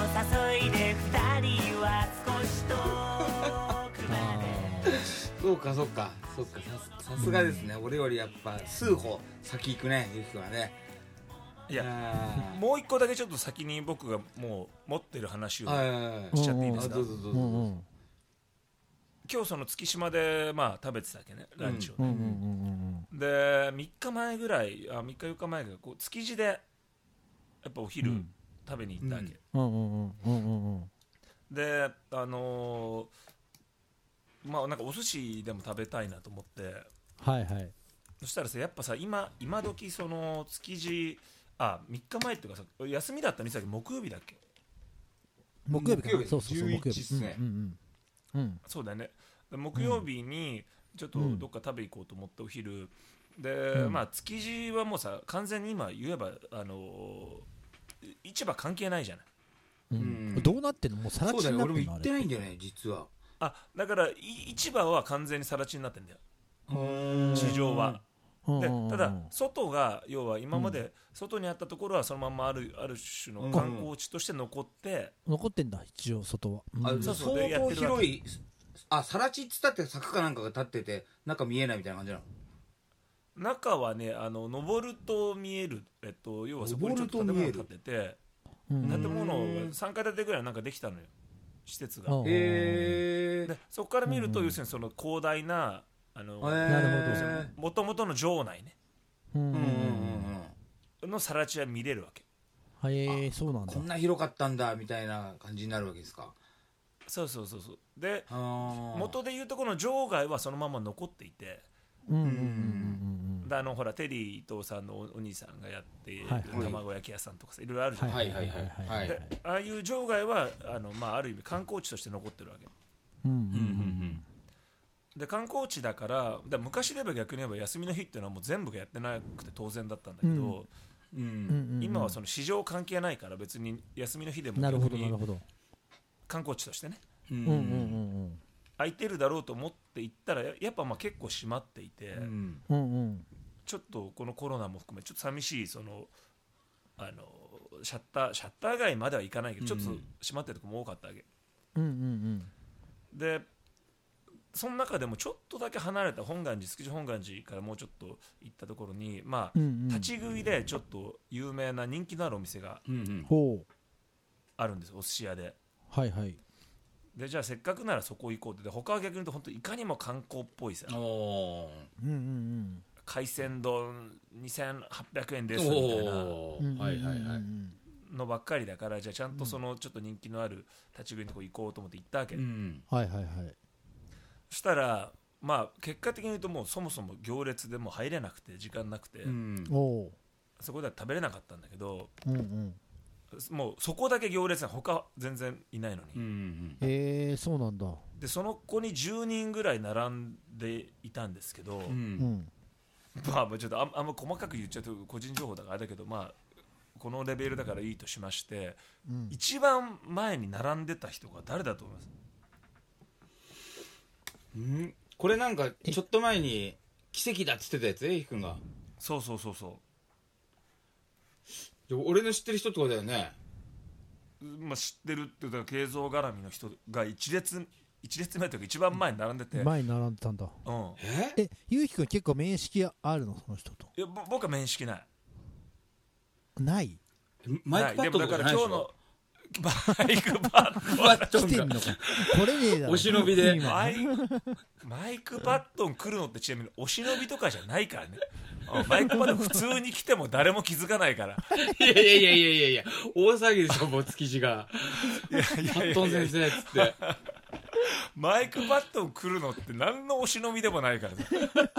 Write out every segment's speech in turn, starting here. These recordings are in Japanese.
誘いで二人は少し遠くまでそうかそうかそうか、さすがですね、俺よりやっぱ数歩先行くね、ゆきくんはね。 いやもう一個だけちょっと先に僕がもう持ってる話をしちゃっていいですか。 どうぞどうぞ。 今日その月島でまあ食べてたわけね、ランチをね、で3日前ぐらい3日4日前がこう築地でやっぱお昼食べに行ったわけ、でまあなんかお寿司でも食べたいなと思って、 はいはい。 そしたらさやっぱさ今時その築地3日前っていうかさ休みだったのにさ木曜日だっけ。 木曜日かな。そうそうそう、木曜 11 日っすね。 そうだよね。木曜日にちょっとどっか食べ行こうと思ってお昼で、まあ築地はもうさ完全に今言えば市場関係ないじゃない。 どうなってんの？もう更地になってんの？ そうだね、俺も行ってないんだよね実は。 だから市場は完全に更地になってんだよ、地上は。でただ外が要は今まで外にあったところはそのままある種の観光地として残ってんだ一応外は。 そう相当広い。更地っつったって柵かなんかが立ってて中見えないみたいな感じなの？ 中はね登ると見える、要はそこにちょっと建物建てて、建物3階建てぐらいなんかできたのよ、施設が。でそこから見ると要するにその広大ななるほど。 もともとの城内ねの更地は見れるわけ。 そうなんだ。 こんな広かったんだみたいな感じになるわけですか？ そうで元でいうとこの場外はそのまま残っていて、でほらテリー伊藤さんのお兄さんがやっている卵焼き屋さんとかさいろいろあるじゃない。でああいう場外はある意味観光地として残ってるわけ。で観光地だから昔で言えば逆に言えば休みの日っていうのはもう全部がやってなくて当然だったんだけど、今はその市場関係ないから別に休みの日でも逆に観光地としてね空いてるだろうと思って行ったらやっぱ結構閉まっていて、ちょっとこのコロナも含めちょっと寂しいそのシャッター街まではいかないけどちょっと閉まってるとこも多かったわけ。でその中でもちょっとだけ離れた築地本願寺からもうちょっと行ったところに立ち食いでちょっと有名な人気のあるお店があるんですよ、お寿司屋で。でじゃあせっかくならそこ行こうって。他は逆に言うと本当いかにも観光っぽいさ、海鮮丼2800円ですみたいなのばっかりだから、じゃあちゃんとそのちょっと人気のある立ち食いのとこ行こうと思って行ったわけ。そしたら結果的に言うともうそもそも行列でもう入れなくて時間なくて、そこでは食べれなかったんだけど、もうそこだけ行列が他全然いないのに、 そうなんだ。 でその子に10人ぐらい並んでいたんですけど、ちょっとあんま細かく言っちゃうと個人情報だからあれだけど、このレベルだからいいとしまして、一番前に並んでた人が誰だと思います？ これなんかちょっと前に奇跡だっつってたやつ、ひくんが。 そう俺の知ってる人ってことだよね。 知ってるっていうか慶三絡みの人が一列目というか一番前に並んでて。 前に並んでたんだ。ゆうきくん結構面識あるのその人と？ いや僕は面識ない。 ない？ マイクパッドとかじゃないでしょ？ マイクパッド来てんのか。これねえだろ。 お忍びでマイクパッド来るのってちなみにお忍びとかじゃないからね。マイクパッド普通に来ても誰も気づかないから。 いや大騒ぎでしょもう築地が。パッドン先生っつって。 マイクパッド来るのって何のお忍びでもないからね。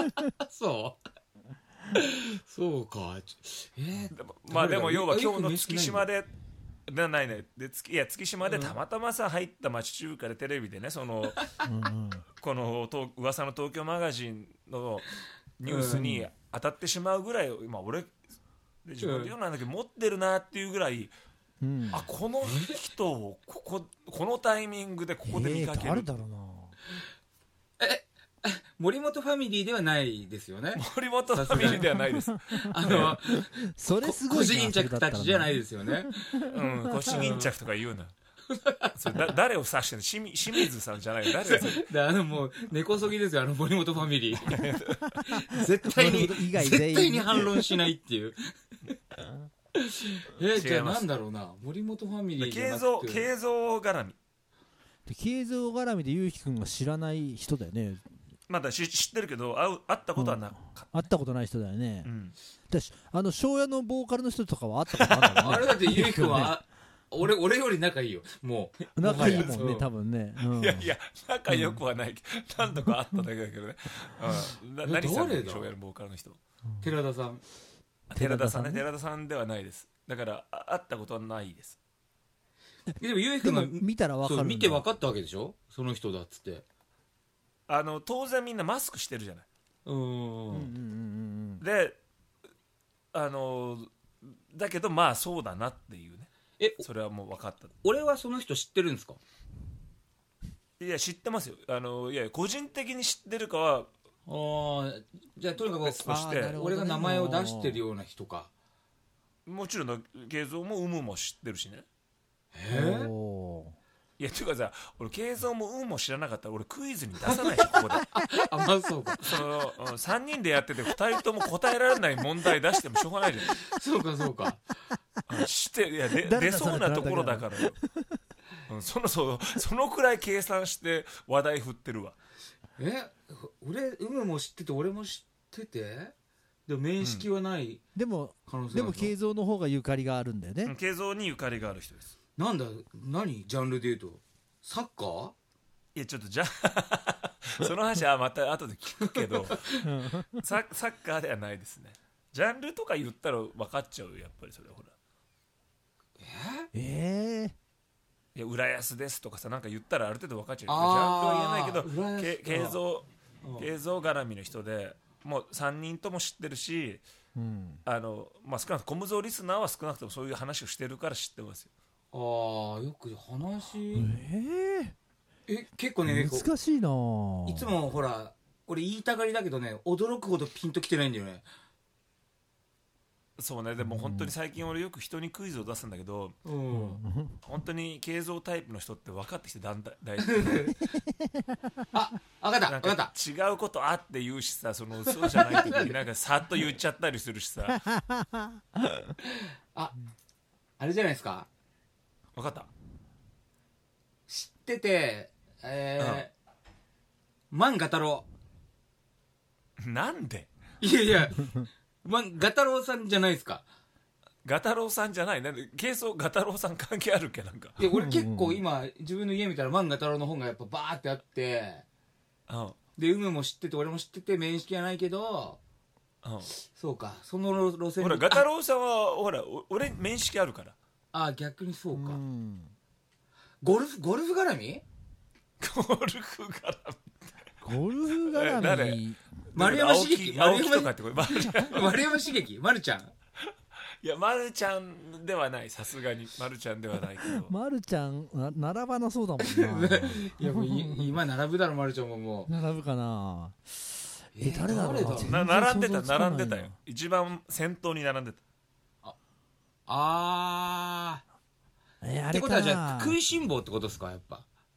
そうか。 でも要は今日の月島でないね。で月島でたまたまさ入った町中華でテレビでねこの噂の東京マガジンのニュースに当たってしまうぐらい俺自分で言うなんだけど持ってるなっていうぐらい、この人をこのタイミングでここで見かける。 誰だろうな。 森本ファミリーではないですよね。 森本ファミリーではないです。 それすごい腰巾着たちじゃないですよね。 腰巾着とか言うな。 それ誰を指してるの？清水さんじゃないよ。誰がでもう根こそぎですよ、森本ファミリー。絶対に以外全員絶対に反論しないっていうじゃあ違いますなんだろうな、森本ファミリーじゃ慶なくて三絡み。 で慶三絡みでゆうひくんが知らない人だよね。 まだ知ってるけど会ったことはなかった、 会ったことない人だよね。 うん、 私庄屋のボーカルの人とかは会ったことあるんだもんね。 あれだってゆうひくんは俺より仲いいよ、もう仲いいもんね、 そう多分ね。 いやいや仲良くはないけど、何度か会っただけだけどね、何さんだっけ、庄屋のボーカルの人。 寺田さん。 寺田さんね。寺田さんではないです。だから会ったことはないです。 でもゆうひくんがでも見たら分かるんだ。 そう見て分かったわけでしょ、その人だっつって。 当然みんなマスクしてるじゃない。でだけどまあそうだなっていうね。それはもう分かった。 俺はその人知ってるんですか？ いや知ってますよ。いや個人的に知ってるかはじゃあとにかく別として、 俺が名前を出してるような人か。 もちろん慶三もも知ってるしね。いやていうかさ、俺慶三もも知らなかったら俺クイズに出さないし、ここでまあそうか。 3人でやってて2人とも答えられない問題出してもしょうがないじゃん。 そうかいや出そうなところだからよ。そのくらい計算して話題振ってるわ。 俺も知ってて俺も知っててでも面識はないでも可能性でも慶三の方がゆかりがあるんだよね。 慶三にゆかりがある人です。 なんだ、何ジャンルで言うとサッカー？ いやちょっとじゃあその話はまた後で聞くけどサッカーではないですね。ジャンルとか言ったら分かっちゃうよ、やっぱりそれほら。いや浦安ですとかさ、なんか言ったらある程度分かっちゃうよ。ジャンルは言えないけど慶三絡みの人でもう3人とも知ってるし、まあ、少なくともコムゾーリスナーは少なくともそういう話をしてるから知ってますよ。 よく話結構ね難しいな。 いつもほら俺言いたがりだけどね、驚くほどピンときてないんだよね。 そうね。でも本当に最近俺よく人にクイズを出すんだけど、本当に慶三タイプの人って分かってきてだんだん大事。 分かった違うことあって言うしさ、そうじゃない時になんかさっと言っちゃったりするしさあれじゃないですか。 分かった。 知ってて万画太郎。 なんで？ いや画太郎さんじゃないですか。 画太郎さんじゃない。なんで慶三画太郎さん関係あるっけ？なんかいや俺結構今自分の家見たら万画太郎の本がやっぱバーってあって、でも知ってて俺も知ってて面識はないけど、そうか、その路線。 ほら画太郎さんはほら俺面識あるから。 逆にそうか。ゴルフ絡み？ ゴルフ絡み誰？ 丸山茂樹。 青木とかってこと？ 丸山茂樹、丸ちゃん。 いや丸ちゃんではない、さすがに丸ちゃんではないけど。 丸ちゃん並ばなそうだもんな。 いやもう今並ぶだろ丸ちゃんも。もう並ぶかな。誰だろう。 並んでたよ。一番先頭に並んでた。 ってことはじゃあ食いしん坊ってことですか？やっぱ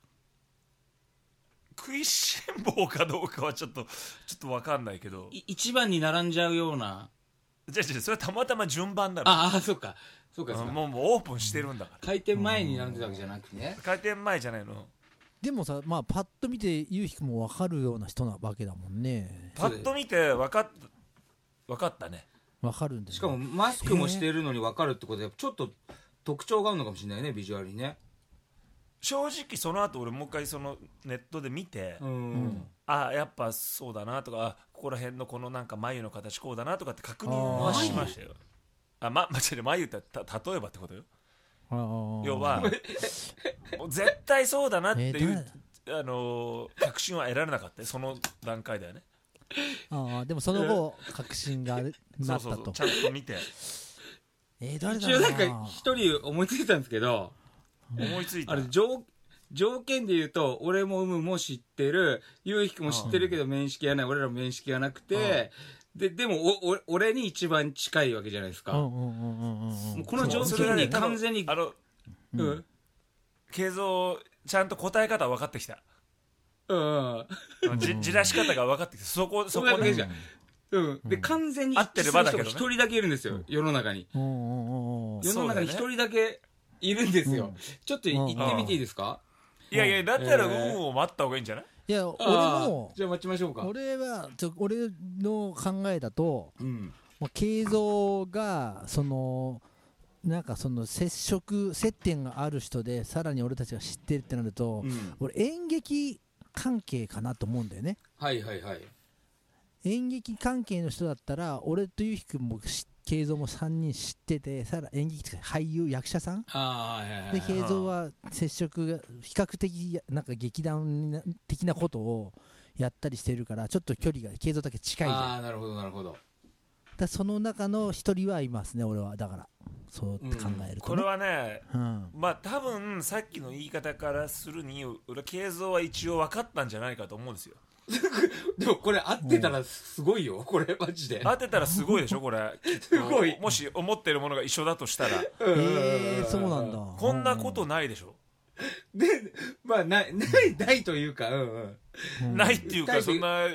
食いしん坊かどうかはちょっと分かんないけど、 一番に並んじゃうような。 じゃあそれはたまたま順番だろ。 そうかもうオープンしてるんだから。 開店前に並んでたわけじゃなくてね。 開店前じゃないの。 でもさ、まあパッと見てゆうひくんも分かるような人なわけだもんね。 パッと見て分かったね。 分かるんだよ。 しかもマスクもしてるのに分かるってことでちょっと特徴があるのかもしれないね、ビジュアルにね。 正直その後俺もう一回そのネットで見て、やっぱそうだなとか、ここら辺のこのなんか眉の形こうだなとかって確認はしましたよ。眉って例えばってことよ。要はもう絶対そうだなっていう確信は得られなかった、その段階ではね。 でもその後確信がなったと。 そうちゃんと見て。 誰だろうな。 一応なんか一人思いついたんですけど、条件で言うと俺もも知ってる、ゆうひくも知ってるけど面識がない、俺らも面識がなくて、でも俺に一番近いわけじゃないですか。この条件に完全に慶三ちゃんと答え方分かってきた。じらし方が分かってきた。そこね。 で完全に一致する人が一人だけいるんですよ、世の中に。世の中に一人だけいるんですよ。ちょっと言ってみていいですか？ いやいや、だったらを待った方がいいんじゃない？ いや、俺もじゃあ待ちましょうか。 俺の考えだと、もう慶三がなんか接点がある人でさらに俺たちが知ってるってなると、俺演劇関係かなと思うんだよね。 はいはいはい。 演劇関係の人だったら俺とゆうひくんも慶三も3人知ってて、さら演劇とか俳優役者さんで、慶三は接触が比較的なんか劇団的なことをやったりしてるから、ちょっと距離が慶三だけ近いじゃん。 ああ、なるほどなるほど。 だその中の一人はいますね、俺は。だからそうって考えると、ね、 これはね、まあ多分さっきの言い方からするに俺慶三は一応分かったんじゃないかと思うんですよ。 でもこれ合ってたらすごいよ、これマジで合ってたらすごいでしょこれ。 すごい。 もし思ってるものが一緒だとしたらそうなんだ。 こんなことないでしょ。 でまあないというか、 ないっていうか、そんな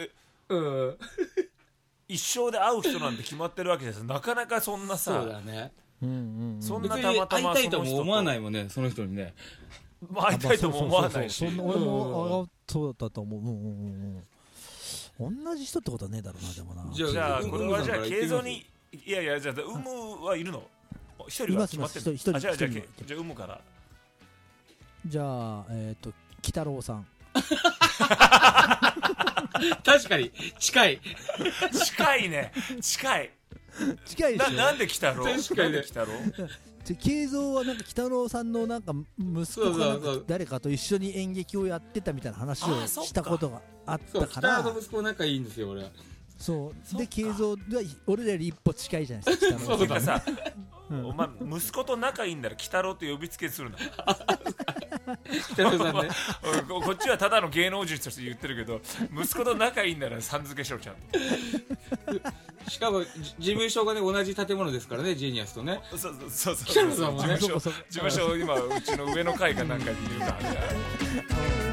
一生で会う人なんて決まってるわけです。なかなかそんなさ、 そうだね、 そんなたまたま会いたいとも思わないもんね、その人にね。 会いたいとも思わないし、 俺もそうだと思う。同じ人ってことはねえだろうな。でもな、 じゃあこれはじゃあ慶三に、いやいや、じゃあ有無はいるの？一人は決まってる。じゃあ有無から。 じゃあ鬼太郎さん。 確かに近いね、近いでしょ。 なんで鬼太郎？ 確かにね。 慶三はなんか鬼太郎さんのなんか息子かなんか誰かと一緒に演劇をやってたみたいな話をしたことがあったから。 そう、鬼太郎の息子仲いいんですよ俺は。 そうで、慶三は俺らより一歩近いじゃないですか。 そうださ、お前息子と仲いいんだら鬼太郎と呼びつけするな。 鬼太郎さんね。 こっちはただの芸能人として言ってるけど、息子と仲いいんならさん付けしろちゃんと。 しかも事務所がね同じ建物ですからね、ジーニアスとね。 そう鬼太郎さんもね。 事務所今うちの上の階かなんかにいるからね。